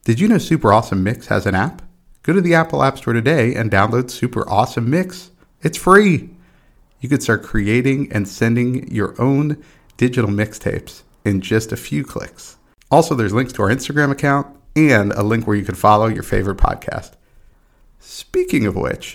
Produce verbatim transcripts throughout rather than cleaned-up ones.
Did you know Super Awesome Mix has an app? Go to the Apple App Store today and download Super Awesome Mix. It's free. You could start creating and sending your own digital mixtapes in just a few clicks. Also, there's links to our Instagram account and a link where you can follow your favorite podcast. Speaking of which,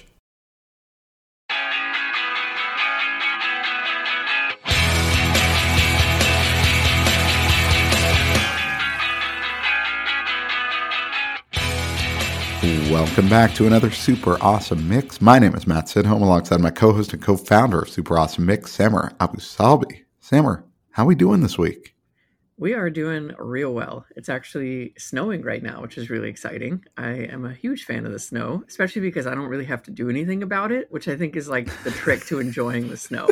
welcome back to another Super Awesome Mix. My name is Matt Sidholm, alongside my co-host and co-founder of Super Awesome Mix, Samer Abu Salbi. Samer, how are we doing this week? We are doing real well. It's actually snowing right now, which is really exciting. I am a huge fan of the snow, especially because I don't really have to do anything about it, which I think is like the trick to enjoying the snow.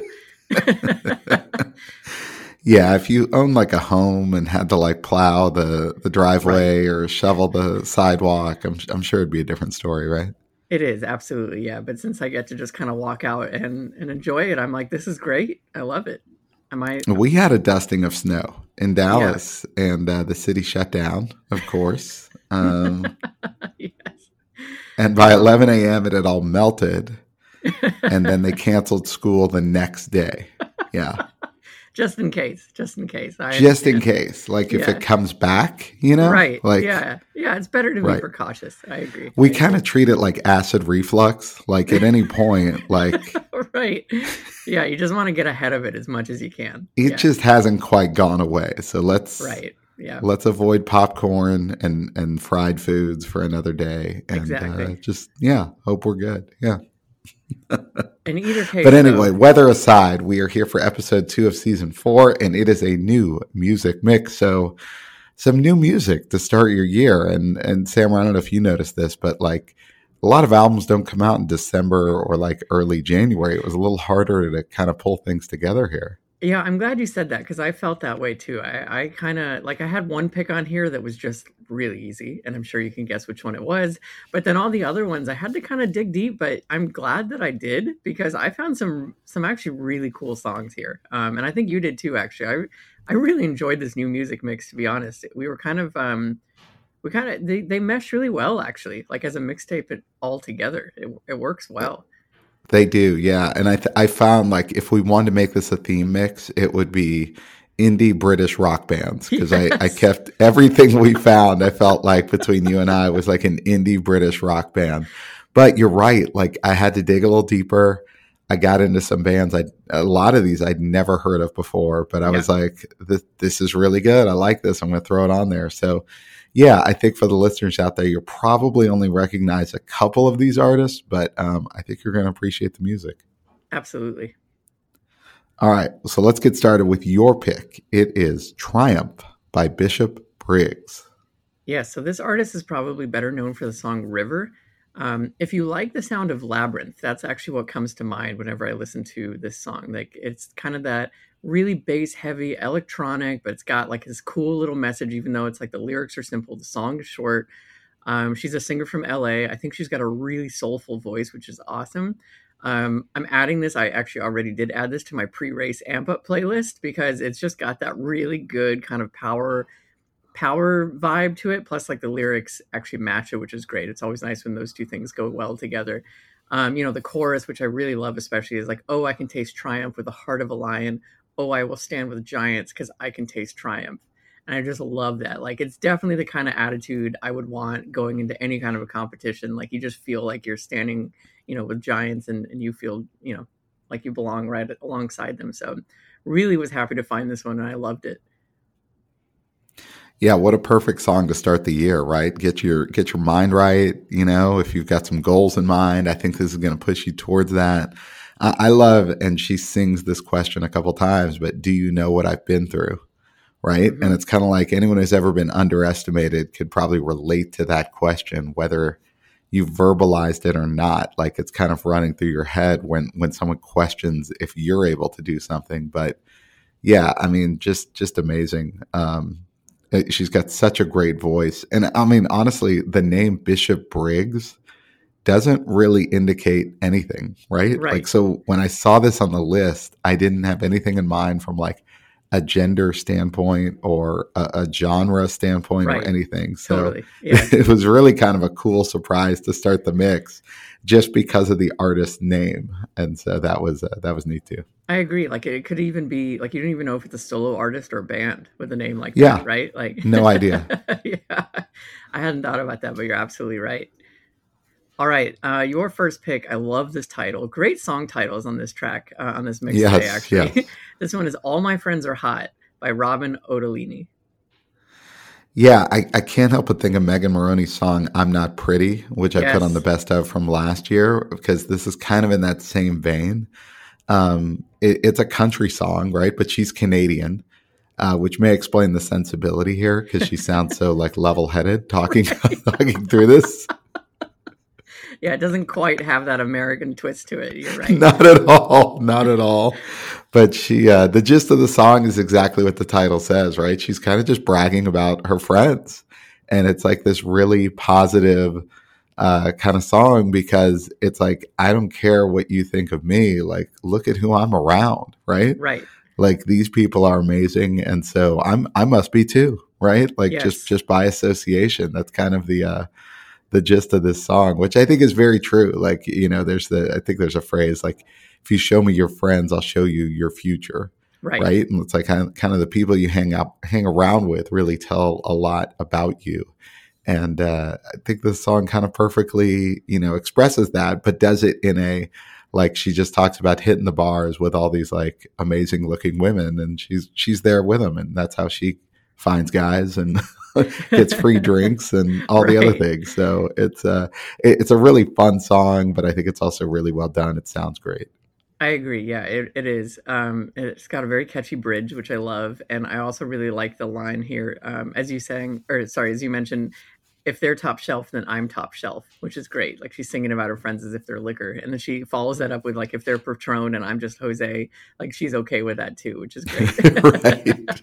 Yeah, if you own like a home and had to like plow the, the driveway right. or shovel the sidewalk, I'm I'm sure it'd be a different story, right? It is, absolutely, yeah. But since I get to just kind of walk out and, and enjoy it, I'm like, this is great. I love it. I might... We had a dusting of snow in Dallas, yeah. and uh, the city shut down, of course. Um, yes. And by eleven a.m., it had all melted, and then they canceled school the next day. Yeah. Just in case, just in case. I just understand. in case, like if yeah. it comes back, you know? Right, like, yeah. Yeah, it's better to be right. precautious. I agree. We kind of treat it like acid reflux, like at any point, like... Right. Yeah, you just want to get ahead of it as much as you can. It yeah. just hasn't quite gone away. So let's right. yeah. let's avoid popcorn and, and fried foods for another day. And exactly. uh, just, yeah, hope we're good. Yeah. In either case. But anyway, though, weather aside, we are here for episode two of season four, and it is a new music mix. So some new music to start your year. And, and Sam, I don't know if you noticed this, but like a lot of albums don't come out in December or like early January. It was a little harder to kind of pull things together here. Yeah, I'm glad you said that because I felt that way too. I, I kind of like I had one pick on here that was just really easy, and I'm sure you can guess which one it was. But then all the other ones, I had to kind of dig deep. But I'm glad that I did because I found some some actually really cool songs here, um, and I think you did too. Actually, I I really enjoyed this new music mix. To be honest, we were kind of um, we kind of they they mesh really well actually. Like as a mixtape, it all together, it it works well. They do, yeah. And I th- I found like if we wanted to make this a theme mix, it would be indie British rock bands because yes. I, I kept everything we found. I felt like between you and I was like an indie British rock band. But you're right. Like I had to dig a little deeper. I got into some bands. I a lot of these I'd never heard of before, but I yeah. was like, this, this is really good. I like this. I'm going to throw it on there. So yeah, I think for the listeners out there, you'll probably only recognize a couple of these artists, but um, I think you're going to appreciate the music. Absolutely. All right, so let's get started with your pick. It is Triumph by Bishop Briggs. Yeah, so this artist is probably better known for the song River. Um, if you like the sound of Labyrinth, that's actually what comes to mind whenever I listen to this song. Like it's kind of that really bass heavy electronic, but it's got like this cool little message, even though it's like the lyrics are simple, the song is short. Um, she's a singer from L A. I think she's got a really soulful voice, which is awesome. Um, I'm adding this. I actually already did add this to my pre-race amp up playlist because it's just got that really good kind of power power vibe to it. Plus like the lyrics actually match it, which is great. It's always nice when those two things go well together. Um, you know, the chorus, which I really love, especially is like, oh, I can taste triumph with the heart of a lion. Oh, I will stand with giants because I can taste triumph. And I just love that. Like, it's definitely the kind of attitude I would want going into any kind of a competition. Like, you just feel like you're standing, you know, with giants and, and you feel, you know, like you belong right alongside them. So really was happy to find this one and I loved it. Yeah, what a perfect song to start the year, right? Get your get your mind right. You know, if you've got some goals in mind, I think this is going to push you towards that. Uh, I love, and she sings this question a couple times, but do you know what I've been through? Right. Mm-hmm. And it's kind of like anyone who's ever been underestimated could probably relate to that question, whether you've verbalized it or not. Like it's kind of running through your head when, when someone questions if you're able to do something. But yeah, I mean, just, just amazing. Um, she's got such a great voice. And I mean, honestly, the name Bishop Briggs doesn't really indicate anything, right? Right. Like, so when I saw this on the list, I didn't have anything in mind from like a gender standpoint or a, a genre standpoint Right. or anything. So Totally. Yeah. it was really kind of a cool surprise to start the mix just because of the artist name. And so that was, uh, that was neat too. I agree. Like it could even be like you don't even know if it's a solo artist or a band with a name like Yeah. that, right? Like No idea. yeah. I hadn't thought about that, but you're absolutely right. All right, uh, your first pick. I love this title. Great song titles on this track, uh, on this mix Yes, today, actually. yes. This one is All My Friends Are Hot by Robin Ottolini. Yeah, I, I can't help but think of Megan Moroney's song "I'm Not Pretty," which I Yes. put on the best of from last year, because this is kind of in that same vein. Um, it, it's a country song, right? But she's Canadian, uh, which may explain the sensibility here, because she sounds so like level-headed talking talking through this. Yeah, it doesn't quite have that American twist to it. You're right. Not at all, not at all. But she, uh, the gist of the song is exactly what the title says, right? She's kind of just bragging about her friends, and it's like this really positive uh, kind of song, because it's like, I don't care what you think of me. Like, look at who I'm around, right? Right. Like, these people are amazing, and so I'm I must be too, right? Like Yes. just just by association. That's kind of the uh, the gist of this song, which I think is very true. Like, you know, there's the I think there's a phrase like, if you show me your friends, I'll show you your future. Right. Right. And it's like kind of, kind of the people you hang out, hang around with really tell a lot about you. And uh, I think this song kind of perfectly, you know, expresses that, but does it in a, like, she just talks about hitting the bars with all these like amazing looking women, and she's, she's there with them. And that's how she finds guys and gets free drinks and all the other Right. things. So it's a, it, it's a really fun song, but I think it's also really well done. It sounds great. I agree. Yeah, it, it is. Um, it's got a very catchy bridge, which I love. And I also really like the line here, um, as you sang, or sorry, as you mentioned, if they're top shelf, then I'm top shelf, which is great. Like she's singing about her friends as if they're liquor. And then she follows that up with like, if they're Patron and I'm just Jose, like she's okay with that too, which is great. Right.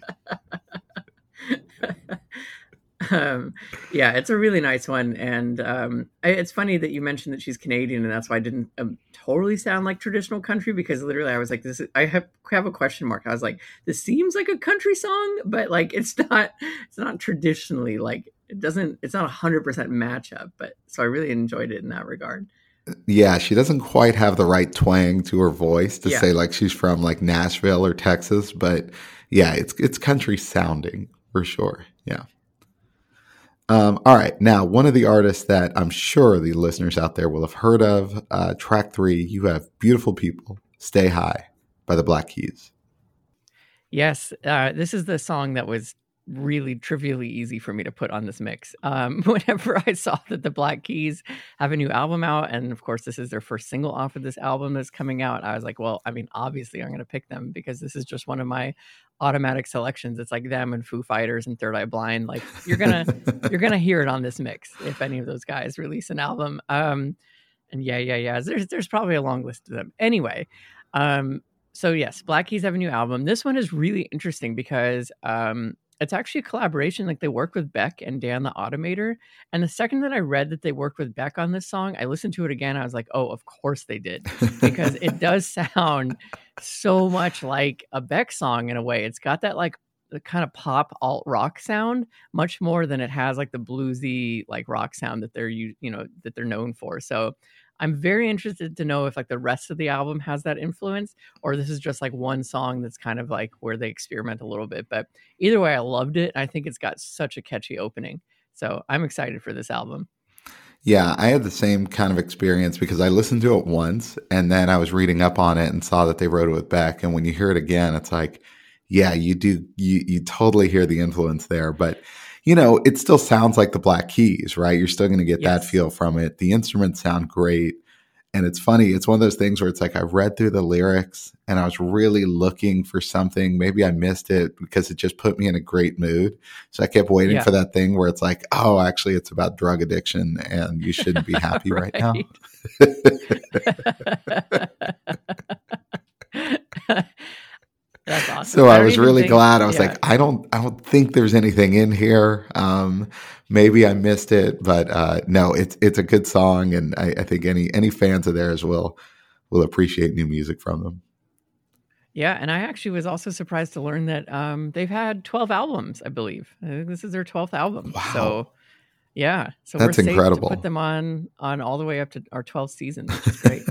um, yeah, it's a really nice one. And um, I, it's funny that you mentioned that she's Canadian, and that's why I didn't um, totally sound like traditional country, because literally I was like, this is, I have, have a question mark. I was like, this seems like a country song, but like, it's not, it's not traditionally like, it doesn't, it's not a hundred percent matchup, but so I really enjoyed it in that regard. Yeah, she doesn't quite have the right twang to her voice to Yeah. say like she's from like Nashville or Texas, but yeah, it's it's country sounding for sure. Yeah. Um, all right, now one of the artists that I'm sure the listeners out there will have heard of, uh, track three, you have "Beautiful People, Stay High" by the Black Keys. Yes, uh, this is the song that was really trivially easy for me to put on this mix. Um, whenever I saw that the Black Keys have a new album out, and of course this is their first single off of this album that's coming out, I was like, well, I mean, obviously I'm going to pick them because this is just one of my automatic selections. It's like them and Foo Fighters and Third Eye Blind. Like you're gonna you're gonna hear it on this mix if any of those guys release an album. Um, and yeah, yeah, yeah. There's there's probably a long list of them. Anyway, um, so yes, Black Keys have a new album. This one is really interesting because um, it's actually a collaboration. Like they work with Beck and Dan the Automator. And the second that I read that they worked with Beck on this song, I listened to it again. I was like, oh, of course they did, because it does sound so much like a Beck song in a way. It's got that like the kind of pop alt rock sound much more than it has like the bluesy like rock sound that they're you you know that they're known for. So I'm very interested to know if like the rest of the album has that influence, or this is just like one song that's kind of like where they experiment a little bit. But either way, I loved it. I think it's got such a catchy opening. So I'm excited for this album. Yeah, I had the same kind of experience because I listened to it once and then I was reading up on it and saw that they wrote it with Beck. And when you hear it again, it's like, yeah, you do, you, you totally hear the influence there. But, you know, it still sounds like the Black Keys, right? You're still going to get Yes. that feel from it. The instruments sound great. And it's funny. It's one of those things where it's like I read through the lyrics and I was really looking for something. Maybe I missed it because it just put me in a great mood. So I kept waiting Yeah. for that thing where it's like, oh, actually, it's about drug addiction and you shouldn't be happy right, now. That's awesome. So I, don't was even really think- glad. I was yeah. like, I don't, I don't think there's anything in here. Um, maybe I missed it, but uh, no, it's it's a good song, and I, I think any any fans of theirs will will appreciate new music from them. Yeah, and I actually was also surprised to learn that um, they've had twelve albums, I believe. I think this is their twelfth album. Wow. So, yeah. So That's we're safe incredible. to put them on on all the way up to our twelfth season, which is great.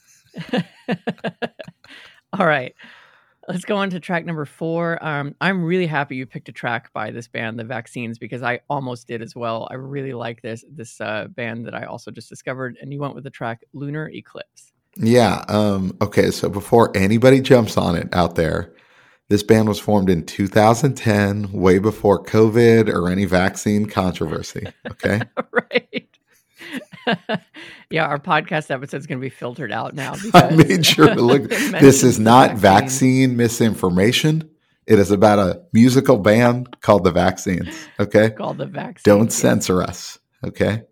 All right. Let's go on to track number four. Um, I'm really happy you picked a track by this band, The Vaccines, because I almost did as well. I really like this this uh, band that I also just discovered, and you went with the track Lunar Eclipse. Yeah. Um, okay. So before anybody jumps on it out there, this band was formed in two thousand ten, way before COVID or any vaccine controversy. Okay. Right. Yeah, our podcast episode is going to be filtered out now. I made sure to look. This is not vaccine misinformation. It is about a musical band called The Vaccines. Okay. Called The Vaccines. Don't censor us. Okay.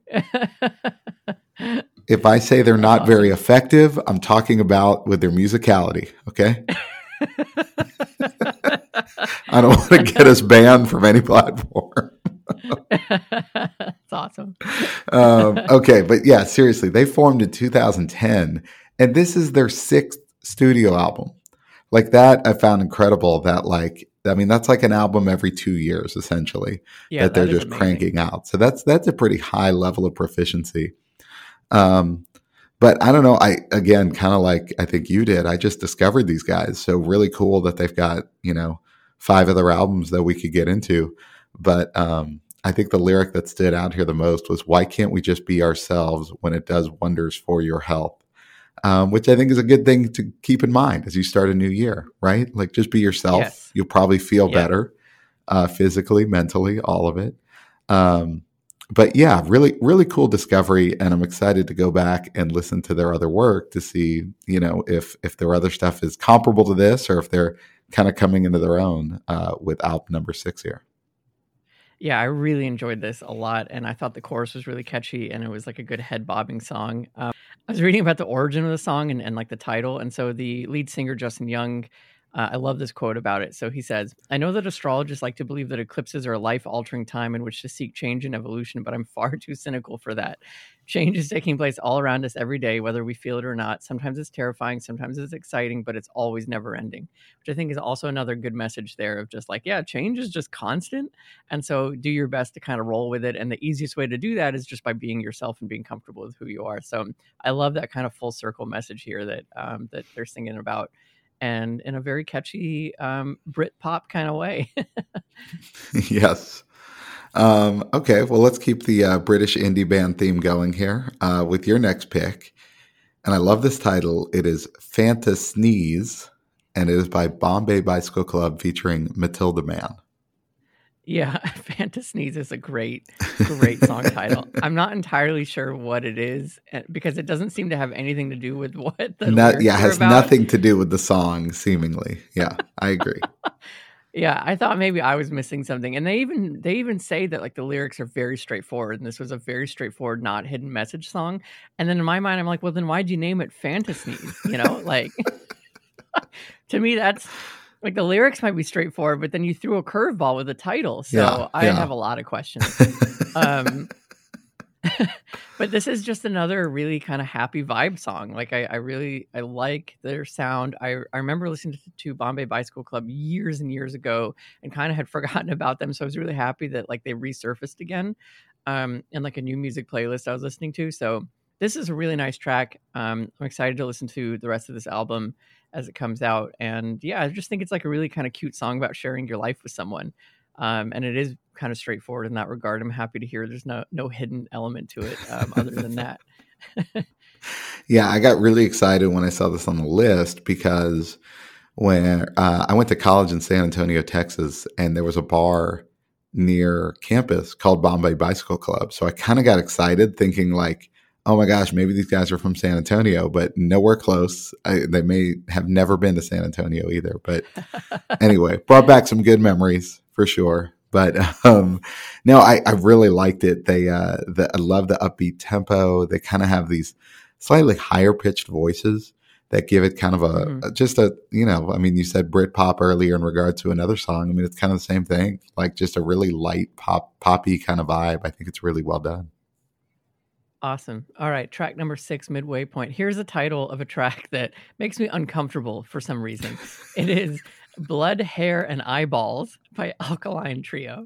If I say they're not very effective, I'm talking about with their musicality. Okay. I don't want to get us banned from any platform. That's awesome. um, okay, but yeah, seriously, they formed in two thousand ten, and this is their sixth studio album. Like that, I found incredible. That like, I mean, that's like an album every two years, essentially. Yeah, that they're that just amazing. cranking out. So that's that's a pretty high level of proficiency. Um, but I don't know. I again, kind of like I think you did. I just discovered these guys, so really cool that they've got you know five other albums that we could get into. But um, I think the lyric that stood out here the most was, "Why can't we just be ourselves when it does wonders for your health?" Um, which I think is a good thing to keep in mind as you start a new year, right? Like just be yourself. Yes. You'll probably feel Yeah. better uh, physically, mentally, all of it. Um, but yeah, really, really cool discovery. And I'm excited to go back and listen to their other work to see, you know, if, if their other stuff is comparable to this or if they're kind of coming into their own uh, with album number six here. Yeah, I really enjoyed this a lot, and I thought the chorus was really catchy, and it was like a good head bobbing song. Um, I was reading about the origin of the song and, and like the title, and so the lead singer Justin Young, uh, I love this quote about it. So he says, "I know that astrologists like to believe that eclipses are a life-altering time in which to seek change and evolution, but I'm far too cynical for that. Change is taking place all around us every day, whether we feel it or not. Sometimes it's terrifying, sometimes it's exciting, but it's always never ending," which I think is also another good message there of just like, yeah, change is just constant. And so do your best to kind of roll with it. And the easiest way to do that is just by being yourself and being comfortable with who you are. So I love that kind of full circle message here that um, that they're singing about, and in a very catchy um, Brit pop kind of way. Yes. Um, okay, well, let's keep the uh, British indie band theme going here uh, with your next pick. And I love this title. It is Fanta Sneeze, and it is by Bombay Bicycle Club featuring Matilda Man. Yeah, Fanta Sneeze is a great, great song title. I'm not entirely sure what it is uh, because it doesn't seem to have anything to do with what the Not, lyrics yeah, are has about. nothing to do with the song, seemingly. Yeah, I agree. Yeah, I thought maybe I was missing something. And they even they even say that like the lyrics are very straightforward, and this was a very straightforward, not hidden message song. And then in my mind, I'm like, well, then why'd you name it Fanta Sneeze? You know, like to me, that's like the lyrics might be straightforward, but then you threw a curveball with the title. So Yeah, I yeah. have a lot of questions. um, but this is just another really kind of happy vibe song. Like I, I really, I like their sound. I, I remember listening to, to Bombay Bicycle Club years and years ago and kind of had forgotten about them. So I was really happy that like they resurfaced again um, in like a new music playlist I was listening to. So this is a really nice track. Um, I'm excited to listen to the rest of this album as it comes out. And yeah, I just think it's like a really kind of cute song about sharing your life with someone. Um, and it is kind of straightforward in that regard. I'm happy to hear there's no no hidden element to it um, other than that. Yeah, I got really excited when I saw this on the list because when uh, I went to college in San Antonio, Texas, and there was a bar near campus called Bombay Bicycle Club. So I kind of got excited thinking like, oh my gosh, maybe these guys are from San Antonio, but nowhere close. I, they may have never been to San Antonio either. But anyway, brought back some good memories for sure. But um, no, I, I really liked it. They, uh, the, I love the upbeat tempo. They kind of have these slightly higher pitched voices that give it kind of a, Mhm. a just a, you know, I mean, you said Britpop earlier in regard to another song. I mean, it's kind of the same thing, like just a really light pop, poppy kind of vibe. I think it's really well done. Awesome. All right, track number six, Midway Point. Here's a title of a track that makes me uncomfortable for some reason. It is Blood, Hair, and Eyeballs by Alkaline Trio.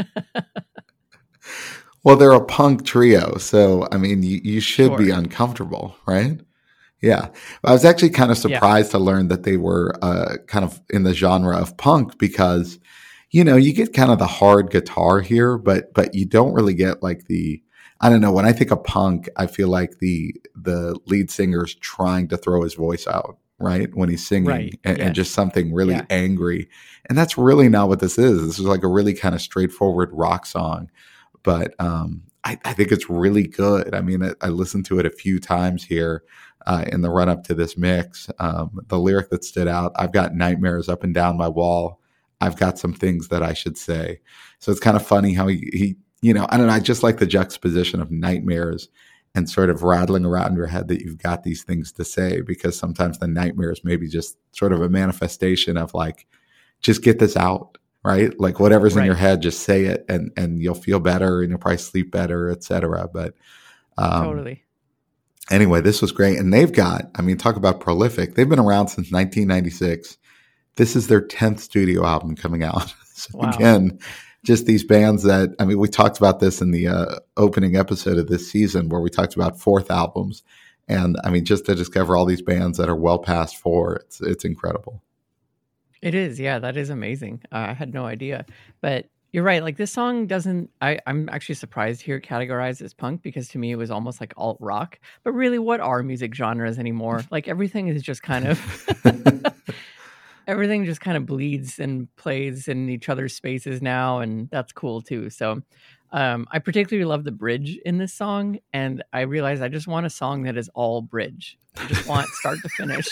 Well, they're a punk trio, so I mean, you, you should Sure. be uncomfortable, right? Yeah. I was actually kind of Yeah. surprised to learn that they were uh, kind of in the genre of punk because, you know, you get kind of the hard guitar here, but but you don't really get like the, I don't know, when I think of punk, I feel like the the lead singer's trying to throw his voice out, right? When he's singing Right. and, and Yes. just something really Yeah. angry. And that's really not what this is. This is like a really kind of straightforward rock song. But um, I, I think it's really good. I mean, I, I listened to it a few times here uh, in the run up to this mix. Um, the lyric that stood out, I've got nightmares up and down my wall. I've got some things that I should say. So it's kind of funny how he, he you know, I don't know. I just like the juxtaposition of nightmares and sort of rattling around your head that you've got these things to say, because sometimes the nightmares maybe just sort of a manifestation of like, just get this out. Right? Like whatever's Right. in your head, just say it and, and you'll feel better and you'll probably sleep better, et cetera. But um, Totally. anyway, this was great. And they've got, I mean, talk about prolific. They've been around since nineteen ninety-six. This is their tenth studio album coming out. So Wow. again, just these bands that, I mean, we talked about this in the uh, opening episode of this season where we talked about fourth albums. And I mean, just to discover all these bands that are well past four, it's, it's incredible. It is. Yeah, that is amazing. Uh, I had no idea. But you're right. Like this song doesn't, I, I'm actually surprised to hear it categorized as punk because to me it was almost like alt rock. But really, what are music genres anymore? Like everything is just kind of, everything just kind of bleeds and plays in each other's spaces now. And that's cool too. So um, I particularly love the bridge in this song. And I realized I just want a song that is all bridge. I just want start to finish.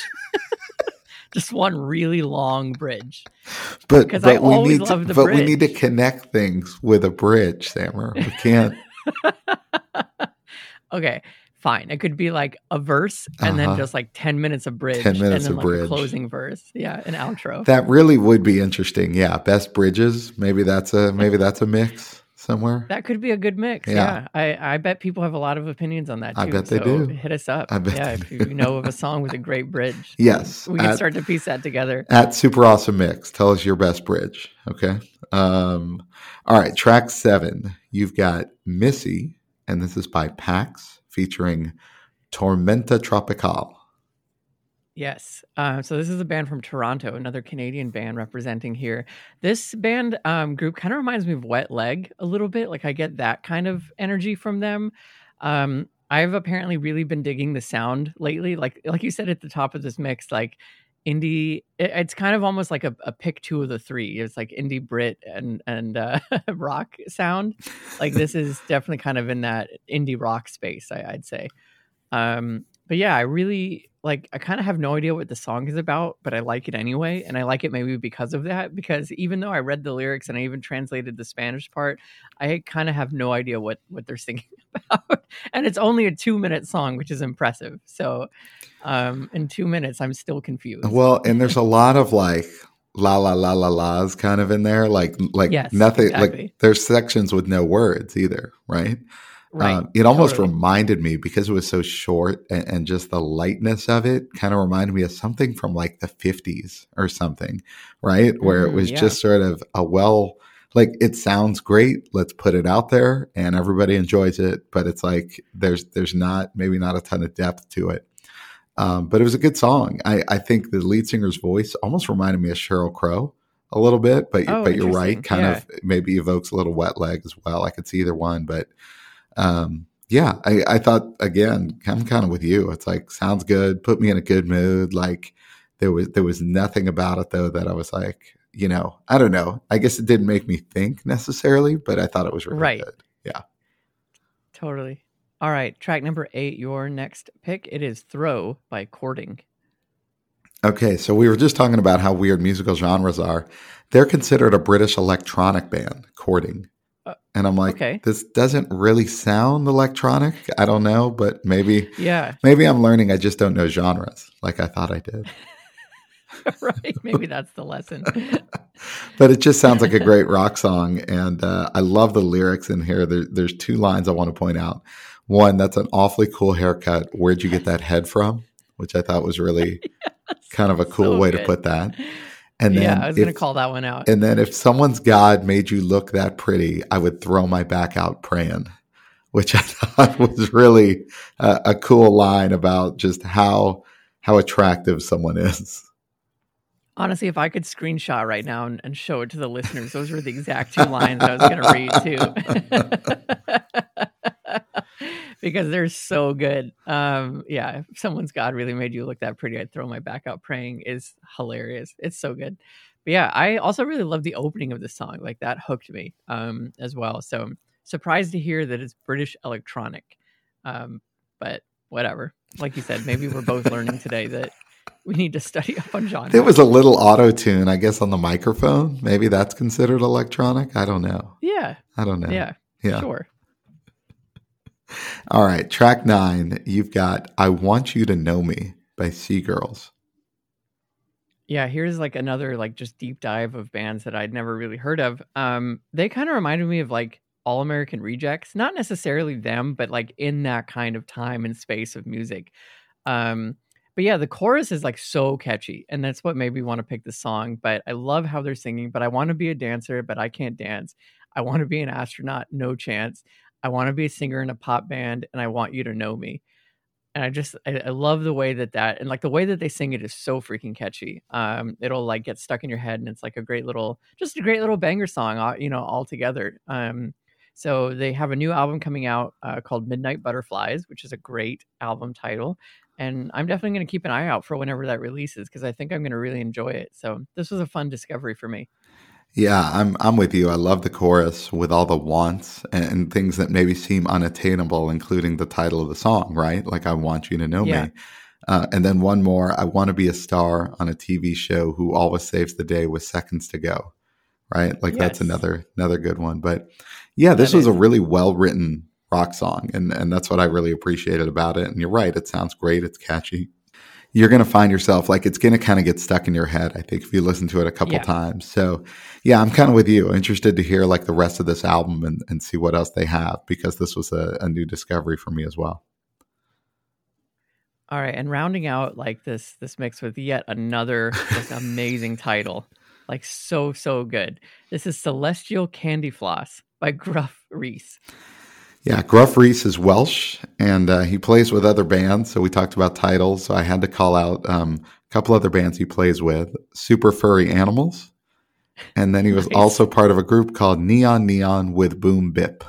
Just one really long bridge. But, Because but I we always need to, love the but bridge. we need to connect things with a bridge, Sammer. We can't. Okay, fine. It could be like a verse and Uh-huh. then just like ten minutes of bridge. ten minutes and then of like bridge. a closing verse. Yeah, an outro. That really would be interesting. Yeah, best bridges. Maybe that's a maybe that's a mix somewhere. That could be a good mix. Yeah. Yeah. I, I bet people have a lot of opinions on that too. I bet they so do. Hit us up. I bet yeah, they if do. you know of a song with a great bridge. Yes, We can at- start to piece that together. At Super Awesome Mix, tell us your best bridge. Okay. Um, all right. Track seven. You've got Missy, and this is by Pax featuring Tormenta Tropical. Yes. Uh, so this is a band from Toronto, another Canadian band representing here. This band um, group kind of reminds me of Wet Leg a little bit. Like I get that kind of energy from them. Um, I've apparently really been digging the sound lately. Like like you said at the top of this mix, like indie. It, it's kind of almost like a, a pick two of the three. It's like indie Brit and and uh, rock sound. Like this is definitely kind of in that indie rock space, I, I'd say. Um, but yeah, I really like, I kind of have no idea what the song is about, but I like it anyway. And I like it maybe because of that, because even though I read the lyrics and I even translated the Spanish part, I kind of have no idea what, what they're singing about. And it's only a two minute song, which is impressive. So, um, in two minutes, I'm still confused. Well, and there's a lot of like la la la la la's kind of in there, like like Yes, nothing. exactly. Like there's sections with no words either, right? Right. Um, it almost totally. reminded me, because it was so short and, and just the lightness of it kind of reminded me of something from like the fifties or something, right? Where it Mhm, was yeah. just sort of a well, like it sounds great. Let's put it out there and everybody enjoys it. But it's like there's there's not maybe not a ton of depth to it. Um, but it was a good song. I, I think the lead singer's voice almost reminded me of Sheryl Crow a little bit, but Oh, but you're right, interesting. kind Yeah. of maybe evokes a little Wet Leg as well. I could see either one, but um, yeah, I, I thought again, I'm kind of with you. It's like sounds good, put me in a good mood. Like there was there was nothing about it though that I was like, you know, I don't know. I guess it didn't make me think necessarily, but I thought it was really Right. good. Yeah. Totally. All right. Track number eight, your next pick. It is Throw by Courting. Okay, so we were just talking about how weird musical genres are. They're considered a British electronic band, Courting. Uh, And I'm like, okay. this doesn't really sound electronic. I don't know, but maybe Yeah. maybe I'm learning I just don't know genres like I thought I did. Right. Maybe that's the lesson. But it just sounds like a great rock song. And uh, I love the lyrics in here. There, there's two lines I want to point out. One, that's an awfully cool haircut. Where'd you get that head from? Which I thought was really yes, kind of a cool so way good. to put that. And then yeah, I was going to call that one out. And then if someone's God made you look that pretty, I would throw my back out praying, which I thought was really a, a cool line about just how how attractive someone is. Honestly, if I could screenshot right now and, and show it to the listeners, those were the exact two lines I was going to read too. Because they're so good. Um, yeah, if someone's God really made you look that pretty, I'd throw my back out praying is hilarious. It's so good. But yeah, I also really love the opening of the song. Like that hooked me um, as well. So I'm surprised to hear that it's British electronic. Um, but whatever. Like you said, maybe we're both learning today that we need to study up on genre. There was a little auto-tune, I guess, on the microphone. Maybe that's considered electronic. I don't know. Yeah. I don't know. Yeah. Yeah. Sure. All right. Track nine, you've got I Want You to Know Me by Seagirls. Yeah, here's like another like just deep dive of bands that I'd never really heard of. Um, they kind of reminded me of like All American Rejects. Not necessarily them, but like in that kind of time and space of music. Um, but yeah, the chorus is like so catchy, and that's what made me want to pick the song. But I love how they're singing, but I want to be a dancer, but I can't dance. I want to be an astronaut, no chance. I want to be a singer in a pop band, and I want you to know me. And I just, I, I love the way that that, and like the way that they sing it is so freaking catchy. Um, it'll like get stuck in your head, and it's like a great little, just a great little banger song, you know, all together. Um, so they have a new album coming out uh, called Midnight Butterflies, which is a great album title. And I'm definitely going to keep an eye out for whenever that releases, because I think I'm going to really enjoy it. So this was a fun discovery for me. Yeah, I'm I'm with you. I love the chorus with all the wants and, and things that maybe seem unattainable, including the title of the song, right? Like, I want you to know yeah. me. Uh, and then one more, I want to be a star on a T V show who always saves the day with seconds to go, right? Like, yes. that's another another good one. But yeah, this that was is. a really well-written rock song, and, and that's what I really appreciated about it. And you're right, it sounds great. It's catchy. You're going to find yourself like it's going to kind of get stuck in your head, I think, if you listen to it a couple yeah. times. So yeah, I'm kind of with you, interested to hear like the rest of this album and, and see what else they have, because this was a, a new discovery for me as well. All right. And rounding out like this, this mix with yet another just amazing title, like so, so good. This is Celestial Candy Floss by Gruff Rhys. Yeah, Gruff Rhys is Welsh, and uh, he plays with other bands. So we talked about titles, so I had to call out um, a couple other bands he plays with. Super Furry Animals, and then he was nice. also part of a group called Neon Neon with Boom Bip.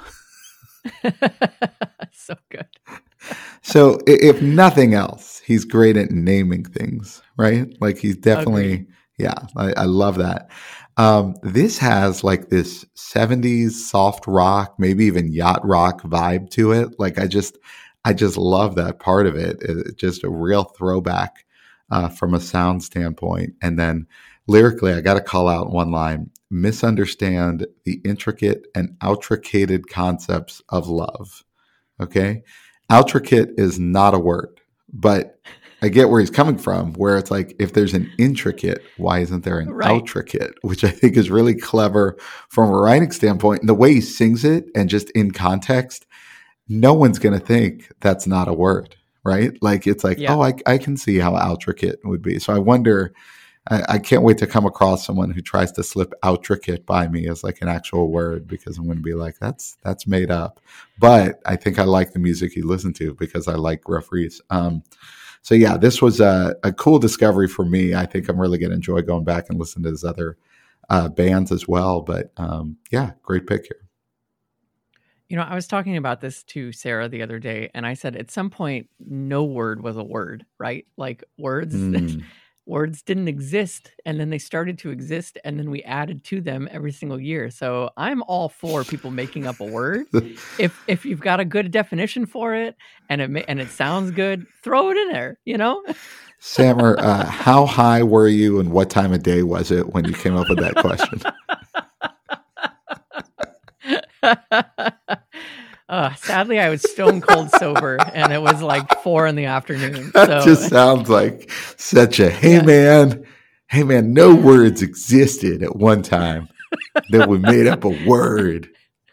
So good. So if nothing else, he's great at naming things, right? Like he's definitely, Agreed. yeah, I, I love that. Um, this has like this seventies soft rock, maybe even yacht rock vibe to it. Like I just, I just love that part of it. It's just a real throwback uh, from a sound standpoint. And then lyrically, I got to call out one line: misunderstand the intricate and outricated concepts of love. Okay. Outricate is not a word, but I get where he's coming from, where it's like, if there's an intricate, why isn't there an right. outricate? Which I think is really clever from a writing standpoint. And the way he sings it, and just in context, no one's going to think that's not a word, right? Like, it's like, yeah. oh, I, I can see how outricate would be. So I wonder, I, I can't wait to come across someone who tries to slip outricate by me as like an actual word, because I'm going to be like, that's, that's made up. But I think I like the music he listened to, because I like Gruff Rhys. Um, So yeah, this was a, a cool discovery for me. I think I'm really going to enjoy going back and listening to his other uh, bands as well. But um, yeah, great pick here. You know, I was talking about this to Sarah the other day, and I said at some point, no word was a word, right? Like words, mm. words didn't exist, and then they started to exist, and then we added to them every single year. So I'm all for people making up a word. if if you've got a good definition for it, and it and it sounds good, throw it in there. You know. Sammer, uh, how high were you, and what time of day was it when you came up with that question? Uh, sadly, I was stone cold sober, and it was like four in the afternoon. That so. just sounds like such a, hey, yeah. man, Hey man, no words existed at one time. Then we made up a word.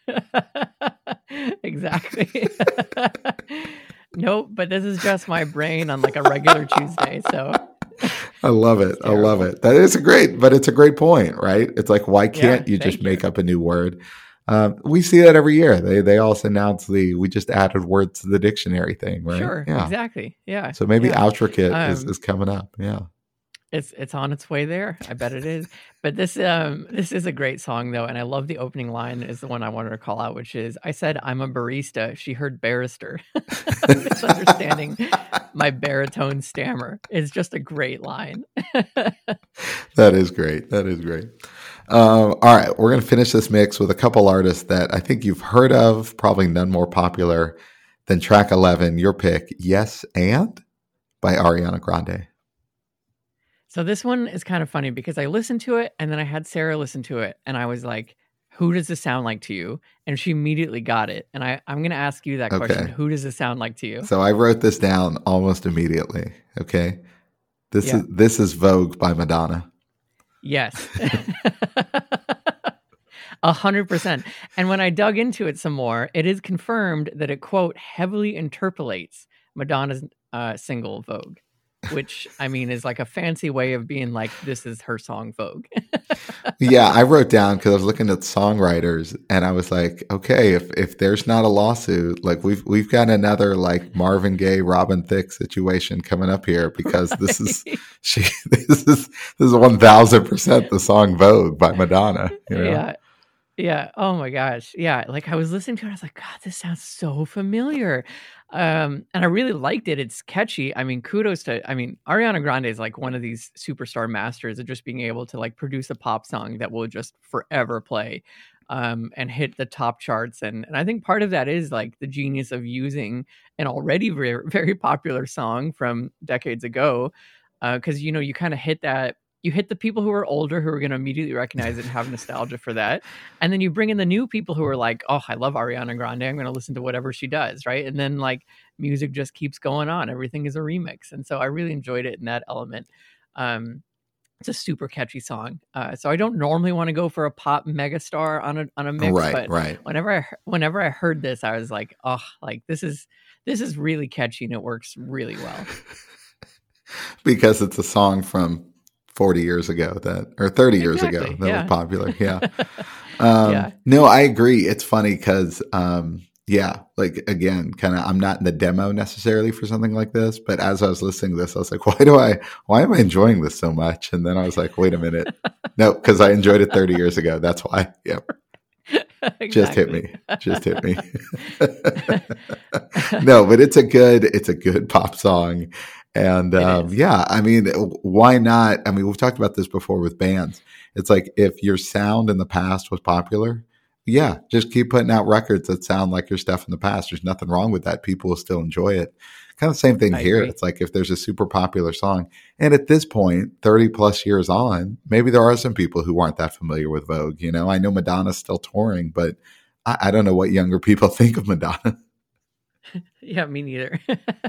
Exactly. Nope, but this is just my brain on like a regular Tuesday. So I love it. I love it. That is a great, but it's a great point, right? It's like, why can't yeah, you just you. make up a new word? Uh, we see that every year. They they also announce the we just added words to the dictionary thing, right? Sure, yeah. exactly. Yeah. So maybe yeah. Outrikit um, is, is coming up. Yeah. It's it's on its way there. I bet it is. But this um this is a great song though, and I love the opening line is the one I wanted to call out, which is I said I'm a barista. She heard barrister. Misunderstanding my baritone stammer is just a great line. That is great. That is great. Um, all right, we're going to finish this mix with a couple artists that I think you've heard of, probably none more popular than track eleven, your pick, Yes and by Ariana Grande. So this one is kind of funny because I listened to it and then I had Sarah listen to it and I was like, who does this sound like to you? And she immediately got it. And I, I'm going to ask you that Okay. question. Who does this sound like to you? So I wrote this down almost immediately. Okay. This yeah. is this is Vogue by Madonna. Yes. A hundred percent. And when I dug into it some more, it is confirmed that it, quote, heavily interpolates Madonna's uh, single Vogue, which I mean is like a fancy way of being like, this is her song Vogue. Yeah, I wrote down because I was looking at songwriters and I was like, okay, if if there's not a lawsuit, like we've we've got another like Marvin Gaye, Robin Thicke situation coming up here because right. this is she this is this is one thousand percent the song Vogue by Madonna. You know? Yeah. Yeah. Oh my gosh. Yeah. Like I was listening to it. I was like, God, this sounds so familiar. Um, and I really liked it. It's catchy. I mean, kudos to, I mean, Ariana Grande is like one of these superstar masters of just being able to like produce a pop song that will just forever play, um, and hit the top charts. And, and I think part of that is like the genius of using an already very, very popular song from decades ago. Uh, cause you know, you kind of hit that, you hit the people who are older who are going to immediately recognize it and have nostalgia for that. And then you bring in the new people who are like, oh, I love Ariana Grande. I'm going to listen to whatever she does. Right. And then like music just keeps going on. Everything is a remix. And so I really enjoyed it in that element. Um, it's a super catchy song. Uh, so I don't normally want to go for a pop megastar on a, on a mix, right, but right. whenever I, whenever I heard this, I was like, oh, like this is, this is really catchy and it works really well. Because it's a song from forty years ago that, or thirty years exactly, ago that yeah. was popular. Yeah. um, yeah. No, I agree. It's funny because, um, yeah, like again, kind of, I'm not in the demo necessarily for something like this, but as I was listening to this, I was like, why do I, why am I enjoying this so much? And then I was like, wait a minute. No, because I enjoyed it thirty years ago. That's why. Yeah. Exactly. Just hit me. Just hit me. No, but it's a good, it's a good pop song. And um, yeah, I mean, why not? I mean, we've talked about this before with bands. It's like if your sound in the past was popular, yeah, just keep putting out records that sound like your stuff in the past. There's nothing wrong with that. People will still enjoy it. Kind of the same thing I here. Agree. It's like if there's a super popular song, and at this point, thirty plus years on, maybe there are some people who aren't that familiar with Vogue. You know, I know Madonna's still touring, but I, I don't know what younger people think of Madonna. Yeah, me neither.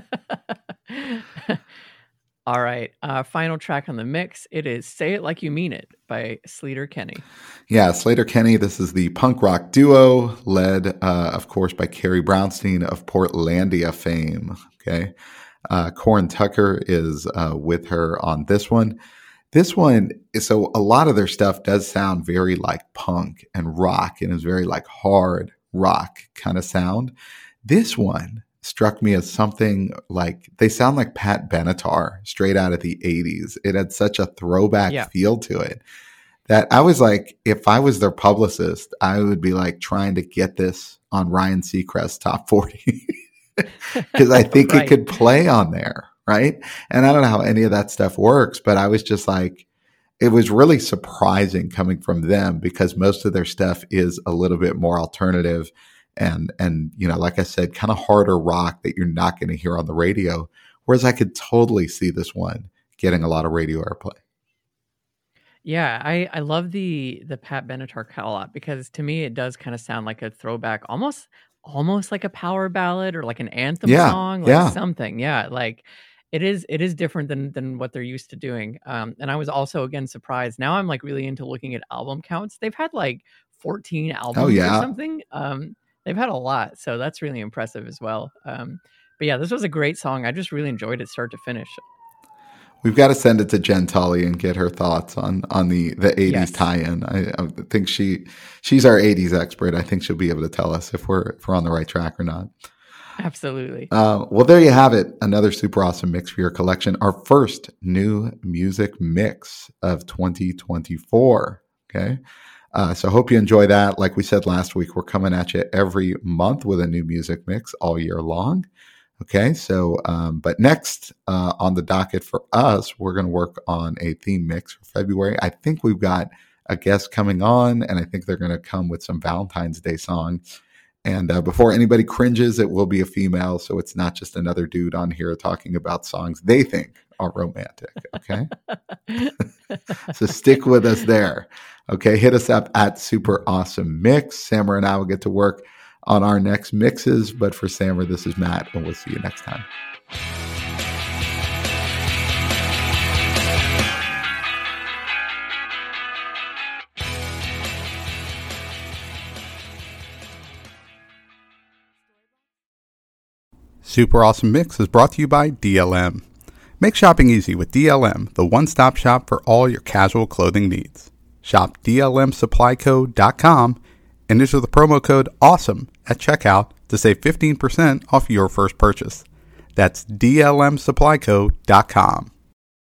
All right. Uh, final track on the mix. It is Say It Like You Mean It by Sleater-Kinney. Yeah, Sleater-Kinney. This is the punk rock duo led, uh, of course, by Carrie Brownstein of Portlandia fame. Okay. Uh, Corin Tucker is uh, with her on this one. This one, so a lot of their stuff does sound very like punk and rock and is very like hard rock kind of sound. This one struck me as something like, they sound like Pat Benatar straight out of the eighties. It had such a throwback yeah. feel to it that I was like, if I was their publicist, I would be like trying to get this on Ryan Seacrest's top forty because I think right. it could play on there. Right. And I don't know how any of that stuff works, but I was just like, it was really surprising coming from them because most of their stuff is a little bit more alternative. And, and, you know, like I said, kind of harder rock that you're not going to hear on the radio. Whereas I could totally see this one getting a lot of radio airplay. Yeah, I, I love the the Pat Benatar cut a lot because to me it does kind of sound like a throwback, almost almost like a power ballad or like an anthem yeah, song, like yeah. something. Yeah, like It is it is different than than what they're used to doing. Um, and I was also again surprised. Now I'm like really into looking at album counts. They've had like fourteen albums Oh, yeah. or something. Um, they've had a lot, so that's really impressive as well. Um, but yeah, this was a great song. I just really enjoyed it start to finish. We've got to send it to Jen Tully and get her thoughts on on the the eighties Yes. tie-in. I, I think she she's our eighties expert. I think she'll be able to tell us if we're if we're on the right track or not. Absolutely. Uh, well, there you have it. Another super awesome mix for your collection. Our first new music mix of twenty twenty-four. Okay. Uh, so hope you enjoy that. Like we said last week, we're coming at you every month with a new music mix all year long. Okay. So, um, but next uh, on the docket for us, we're going to work on a theme mix for February. I think we've got a guest coming on, and I think they're going to come with some Valentine's Day songs. And uh, before anybody cringes, it will be a female. So it's not just another dude on here talking about songs they think are romantic. Okay. So stick with us there. Okay. Hit us up at Super Awesome Mix. Sammer and I will get to work on our next mixes. But for Sammer, this is Matt, and we'll see you next time. Super Awesome Mix is brought to you by D L M. Make shopping easy with D L M, the one-stop shop for all your casual clothing needs. Shop D L M supply co dot com and enter the promo code AWESOME at checkout to save fifteen percent off your first purchase. That's D L M supply co dot com.